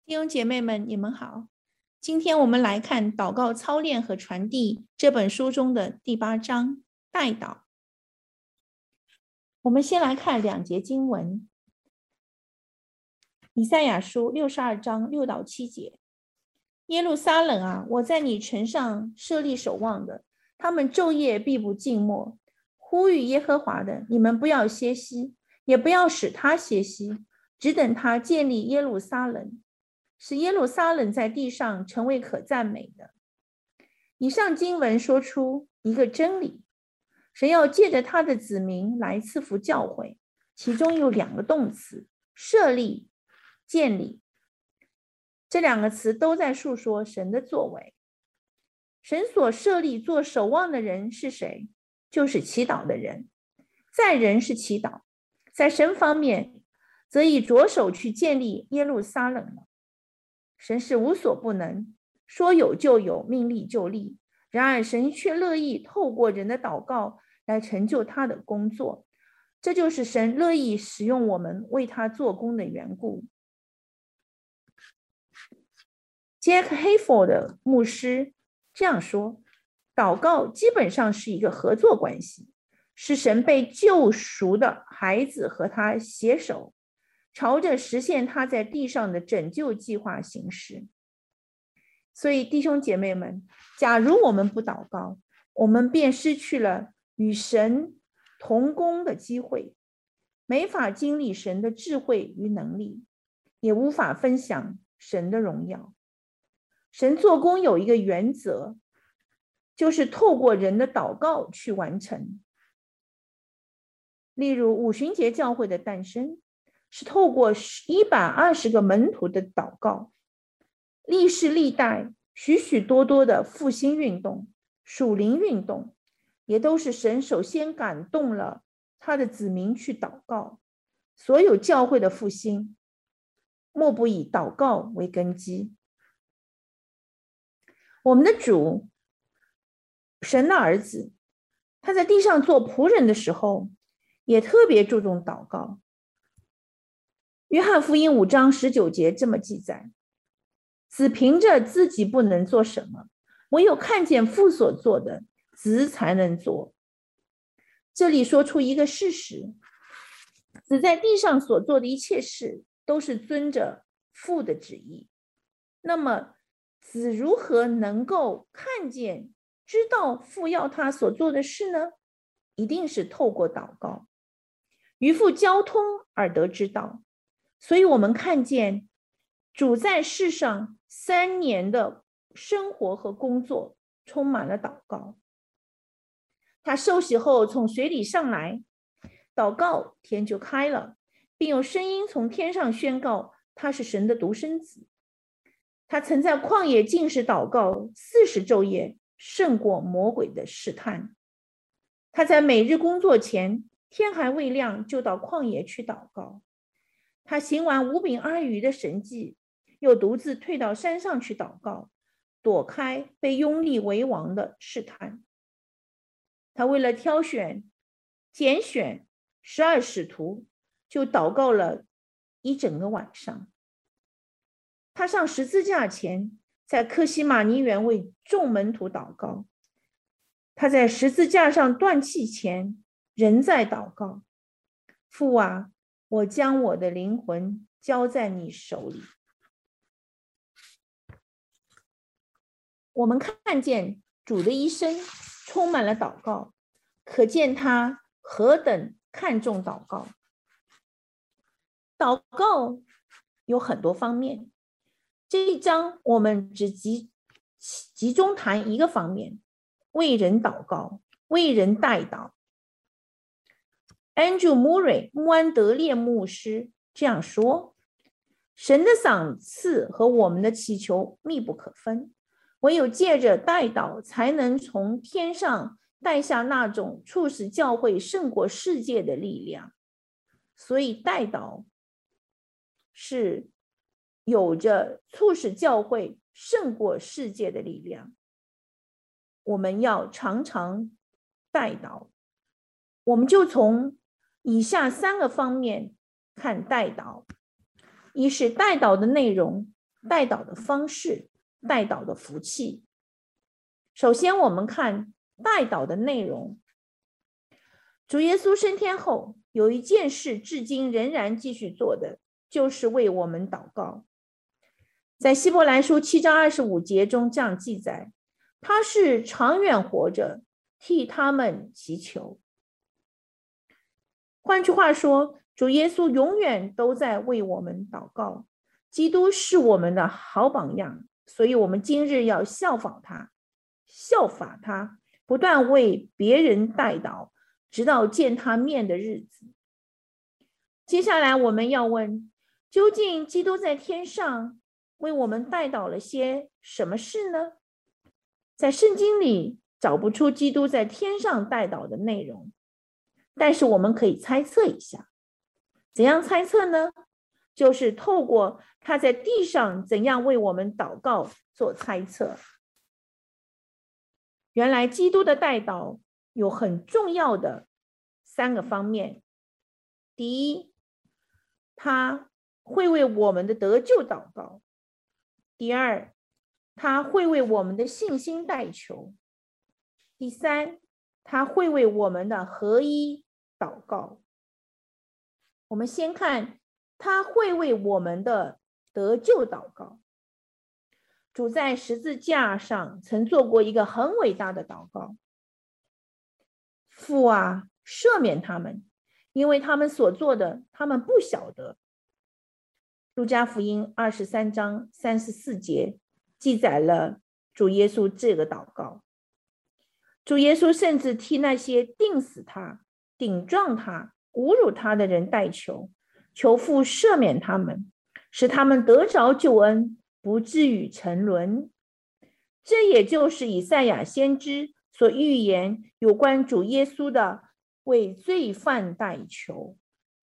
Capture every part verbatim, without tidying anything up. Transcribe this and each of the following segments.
弟兄姐妹们，你们好。今天我们来看祷告操练和传递这本书中的第八章代祷。我们先来看两节经文。以赛亚书六十二章六到七节：耶路撒冷啊，我在你城上设立守望的，他们昼夜必不静默。呼吁耶和华的，你们不要歇息，也不要使他歇息，只等他建立耶路撒冷，使耶路撒冷在地上成为可赞美的。以上经文说出一个真理，神要借着他的子民来赐福教会，其中有两个动词：设立、建立。这两个词都在述说神的作为。神所设立做守望的人是谁？就是祈祷的人。在人是祈祷，在神方面则以着手去建立耶路撒冷了。神是无所不能，说有就有，命立就立。然而神却乐意透过人的祷告来成就他的工作，这就是神乐意使用我们为他做工的缘故。Jack Hayford 牧师这样说，祷告基本上是一个合作关系，是神被救赎的孩子和他携手，朝着实现他在地上的拯救计划行事。所以弟兄姐妹们，假如我们不祷告，我们便失去了与神同工的机会，没法经历神的智慧与能力，也无法分享神的荣耀。神做工有一个原则，就是透过人的祷告去完成。例如五旬节教会的诞生是透过一百二十个门徒的祷告，历世历代许许多多的复兴运动、属灵运动，也都是神首先感动了他的子民去祷告。所有教会的复兴莫不以祷告为根基。我们的主，神的儿子，他在地上做仆人的时候也特别注重祷告。约翰福音五章十九节这么记载：子凭着自己不能做什么，唯有看见父所做的，子才能做。这里说出一个事实，子在地上所做的一切事都是遵着父的旨意。那么子如何能够看见、知道父要他所做的事呢？一定是透过祷告，与父交通而得知道。所以我们看见主在世上三年的生活和工作充满了祷告。他受洗后从水里上来，祷告，天就开了，并有声音从天上宣告他是神的独生子。他曾在旷野禁食祷告四十昼夜，胜过魔鬼的试探。他在每日工作前，天还未亮就到旷野去祷告。他行完五饼二鱼的神迹，又独自退到山上去祷告，躲开被拥立为王的试探。他为了挑选、拣选十二使徒，就祷告了一整个晚上。他上十字架前，在客西马尼园为众门徒祷告。他在十字架上断气前，仍在祷告：父啊，我将我的灵魂交在你手里。我们看见主的一生充满了祷告，可见他何等看重祷告。祷告有很多方面，这一章我们只集集中谈一个方面：为人祷告，为人代祷。Andrew Murray 穆安德烈牧师这样说：神的赏赐和我们的祈求密不可分，唯有借着代祷，才能从天上带下那种促使教会胜过世界的力量。所以代祷是有着促使教会胜过世界的力量。我们要常常代祷。我们就从以下三个方面看代祷：一是代祷的内容， 代祷的方式、代祷的福气。首先，我们看代祷的内容。主耶稣升天后，有一件事至今仍然继续做的，就是为我们祷告。在希伯来书七章二十五节中这样记载，他是长远活着，替他们祈求。换句话说，主耶稣永远都在为我们祷告。基督是我们的好榜样，所以我们今日要效仿他，效法他，不断为别人代祷，直到见他面的日子。接下来我们要问，究竟基督在天上为我们代祷了些什么事呢？在圣经里找不出基督在天上代祷的内容，但是我们可以猜测一下。怎样猜测呢？就是透过他在地上怎样为我们祷告做猜测。原来基督的代祷有很重要的三个方面。第一，他会为我们的得救祷告。第二，他会为我们的信心代求。第三，他会为我们的合一祷告。我们先看他会为我们的得救祷告。主在十字架上曾做过一个很伟大的祷告：父啊，赦免他们，因为他们所做的，他们不晓得。路加福音二十三章三十四节记载了主耶稣这个祷告。主耶稣甚至替那些钉死他、顶撞他、侮辱他的人代求，求父赦免他们，使他们得着救恩，不至于沉沦。这也就是以赛亚先知所预言有关主耶稣的为罪犯代求。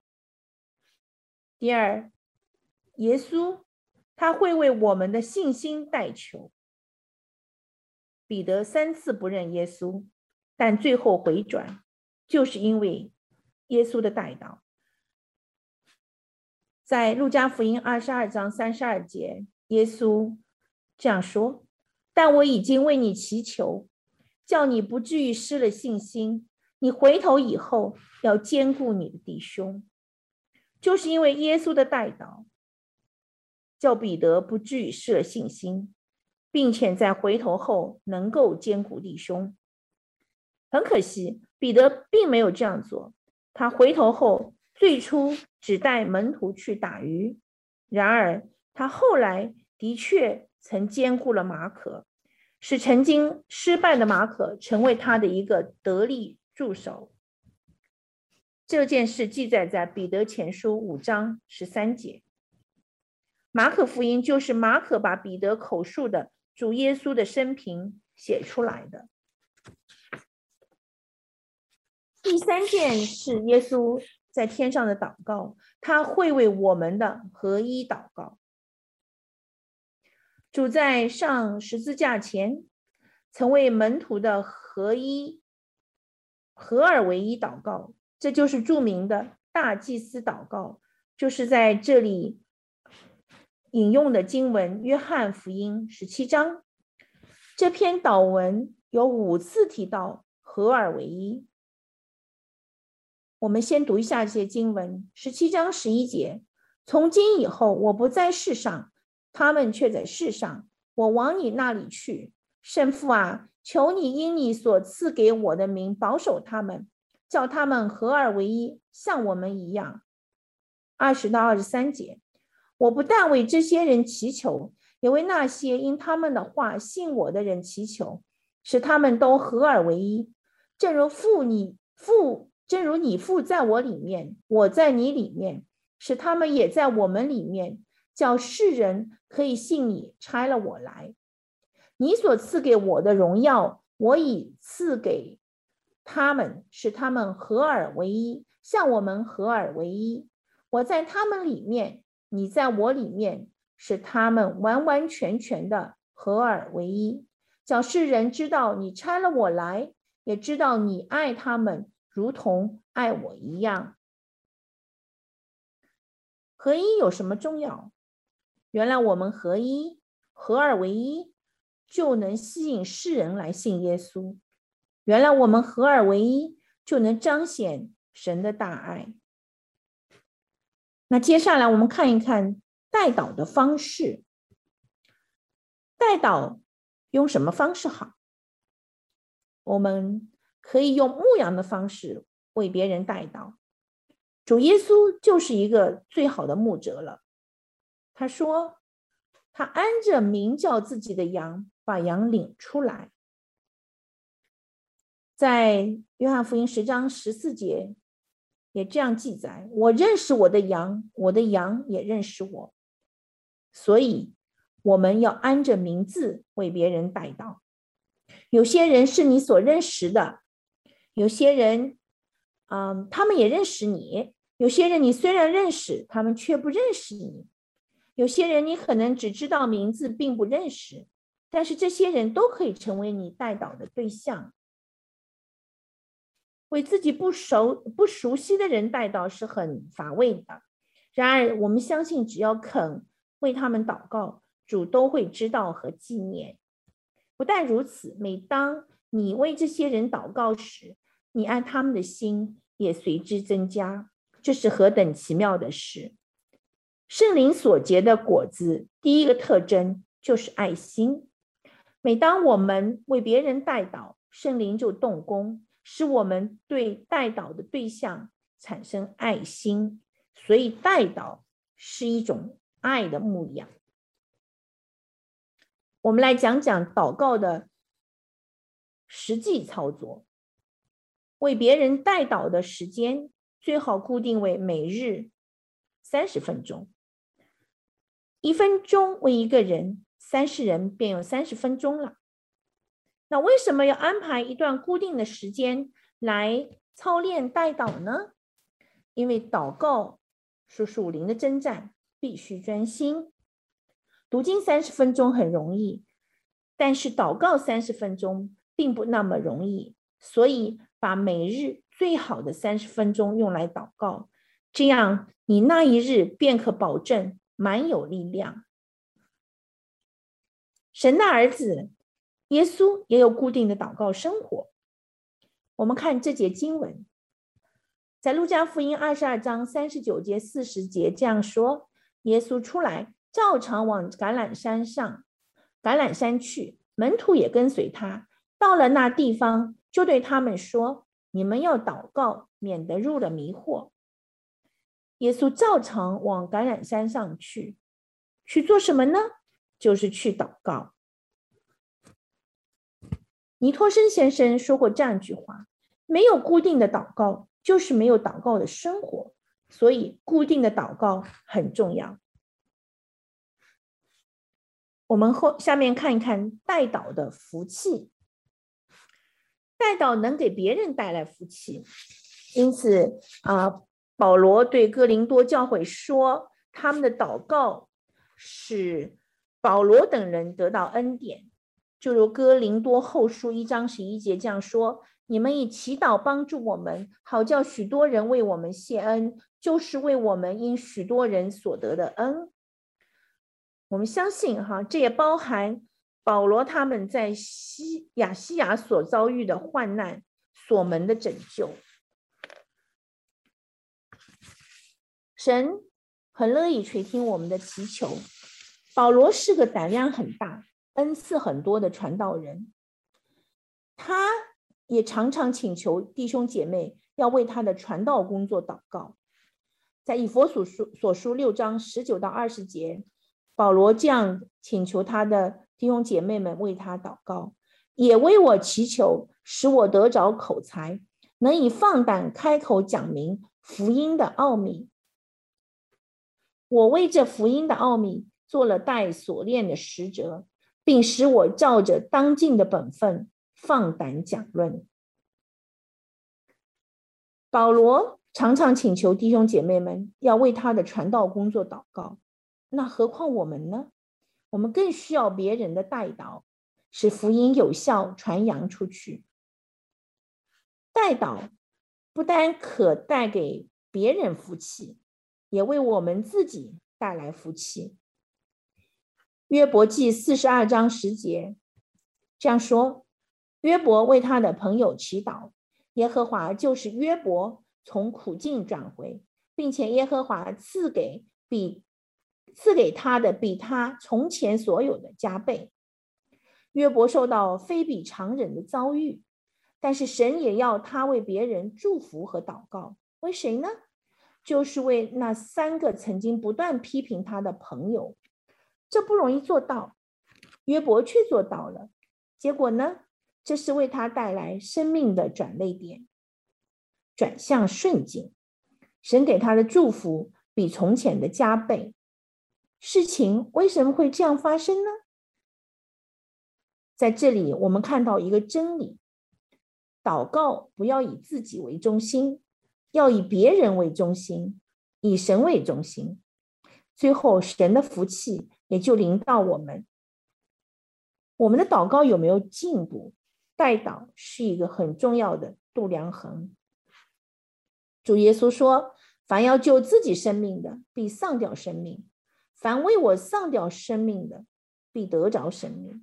第二，耶稣他会为我们的信心代求。彼得三次不认耶稣，但最后回转，就是因为耶稣的代祷。在路加福音二十二章三十二节，耶稣这样说：但我已经为你祈求，叫你不至于失了信心，你回头以后要兼顾你的弟兄。就是因为耶稣的代祷，叫彼得不至于失了信心，并且在回头后能够兼顾弟兄。很可惜，彼得并没有这样做。他回头后最初只带门徒去打鱼，然而他后来的确曾兼顾了马可，使曾经失败的马可成为他的一个得力助手。这件事记载在彼得前书五章十三节。马可福音就是马可把彼得口述的主耶稣的生平写出来的。第三件是耶稣在天上的祷告，他会为我们的合一祷告。主在上十字架前曾为门徒的合一合而为一祷告，这就是著名的大祭司祷告，就是在这里引用的经文约翰福音十七章。这篇祷文有五次提到合而为一。我们先读一下这些经文。十七章十一节，从今以后我不在世上，他们却在世上，我往你那里去。圣父啊，求你因你所赐给我的名保守他们，叫他们合而为一，像我们一样。二十到二十三节，我不但为这些人祈求，也为那些因他们的话信我的人祈求，使他们都合而为一，正如父你父正如你父在我里面，我在你里面，使他们也在我们里面，叫世人可以信你差了我来。你所赐给我的荣耀，我已赐给他们，使他们合而为一，像我们合而为一。我在他们里面，你在我里面，使他们完完全全的合而为一，叫世人知道你差了我来，也知道你爱他们如同爱我一样。合一有什么重要？ 原来我们合一，合二为一，就能吸引世人来信耶稣。原来我们合二为一，就能彰显神的大爱。那接下来我们看一看代祷的方式。代祷用什么方式好？我们可以用牧羊的方式为别人代祷。主耶稣就是一个最好的牧者了。他说，他按着名叫自己的羊，把羊领出来。在约翰福音十章十四节也这样记载，我认识我的羊，我的羊也认识我。所以我们要按着名字为别人代祷。有些人是你所认识的，有些人嗯，他们也认识你，有些人你虽然认识，他们却不认识你，有些人你可能只知道名字并不认识，但是这些人都可以成为你代祷的对象。为自己不熟不熟悉的人代祷是很乏味的，然而我们相信只要肯为他们祷告，主都会知道和纪念。不但如此，每当你为这些人祷告时，你按他们的心也随之增加，这是何等奇妙的事。圣灵所结的果子，第一个特征就是爱心。每当我们为别人代祷，圣灵就动工，使我们对代祷的对象产生爱心，所以代祷是一种爱的牧养。我们来讲讲祷告的实际操作。为别人代祷的时间最好固定为每日三十分钟，一分钟为一个人，三十人便有三十分钟了。那为什么要安排一段固定的时间来操练代祷呢？因为祷告是属灵的征战，必须专心。读经三十分钟很容易，但是祷告三十分钟并不那么容易，所以把每日最好的三十分钟用来祷告，这样你那一日便可保证满有力量。神的儿子耶稣也有固定的祷告生活。我们看这节经文，在路加福音二十二章三十九节四十节这样说，耶稣出来照常往橄榄山上橄榄山去，门徒也跟随他。到了那地方，就对他们说，你们要祷告，免得入了迷惑。耶稣照常往橄榄山上去，去做什么呢？就是去祷告。尼托生先生说过这样一句话，没有固定的祷告，就是没有祷告的生活，所以固定的祷告很重要。我们后下面看一看代祷的福气。代祷能给别人带来福气，因此啊，保罗对哥林多教会说，他们的祷告使保罗等人得到恩典，就如哥林多后书一章十一节这样说，你们以祈祷帮助我们，好叫许多人为我们谢恩，就是为我们因许多人所得的恩。我们相信哈，这也包含保罗他们在西亚西亚所遭遇的患难所蒙的拯救。神很乐意垂听我们的祈求。保罗是个胆量很大、恩赐很多的传道人，他也常常请求弟兄姐妹要为他的传道工作祷告。在以弗所书所书六章十九到二十节，保罗这样请求他的弟兄姐妹们为他祷告，也为我祈求，使我得着口才，能以放胆开口讲明福音的奥秘。我为这福音的奥秘做了带锁链的使者，并使我照着当尽的本分放胆讲论。保罗常常请求弟兄姐妹们要为他的传道工作祷告，那何况我们呢？我们更需要别人的代祷，使福音有效传扬出去。代祷不单可带给别人福气，也为我们自己带来福气。 约伯记四十二章十节这样说：约伯为他的朋友祈祷，耶和华就是约伯从苦境转回，并且耶和华赐给比赐给他的比他从前所有的加倍。约伯受到非比常人的遭遇，但是神也要他为别人祝福和祷告。为谁呢？就是为那三个曾经不断批评他的朋友。这不容易做到，约伯却做到了。结果呢？这是为他带来生命的转捩点，转向顺境。神给他的祝福比从前的加倍。事情为什么会这样发生呢？在这里我们看到一个真理：祷告不要以自己为中心，要以别人为中心，以神为中心。最后神的福气也就临到我们。我们的祷告有没有进步？代祷是一个很重要的度量衡。主耶稣说：凡要救自己生命的，必丧掉生命；凡为我丧掉生命的，必得着生命。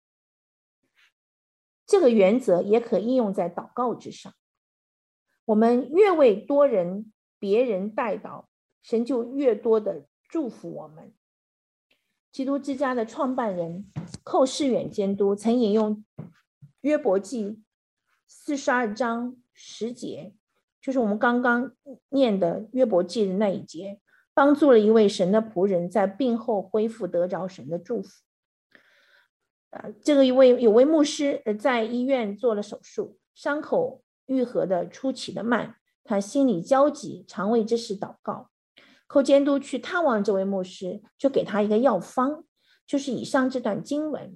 这个原则也可应用在祷告之上。我们越为多人别人代祷，神就越多的祝福我们。基督之家的创办人寇世远监督曾引用约伯记四十二章十节，就是我们刚刚念的约伯记的那一节，帮助了一位神的仆人在病后恢复，得着神的祝福。呃、这个一位有位牧师在医院做了手术，伤口愈合的出奇的慢，他心里焦急，常为这事祷告。寇监督去探望这位牧师，就给他一个药方，就是以上这段经文。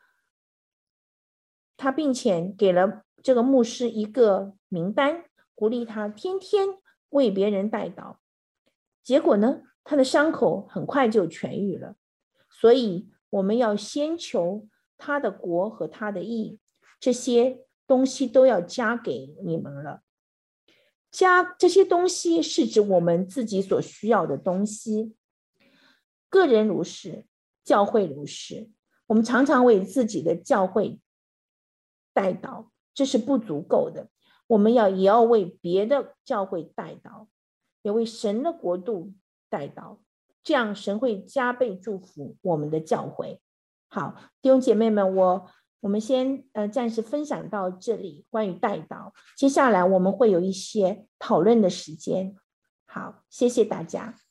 他并且给了这个牧师一个名单，鼓励他天天为别人代祷。结果呢，他的伤口很快就痊愈了。所以我们要先求他的国和他的义，这些东西都要加给你们了。加这些东西是指我们自己所需要的东西，个人如是，教会如是。我们常常为自己的教会代祷，这是不足够的。我们要也要为别的教会代祷，也为神的国度代祷，这样神会加倍祝福我们的教会。好，弟兄姐妹们，我我们先呃暂时分享到这里，关于代祷。接下来我们会有一些讨论的时间。好，谢谢大家。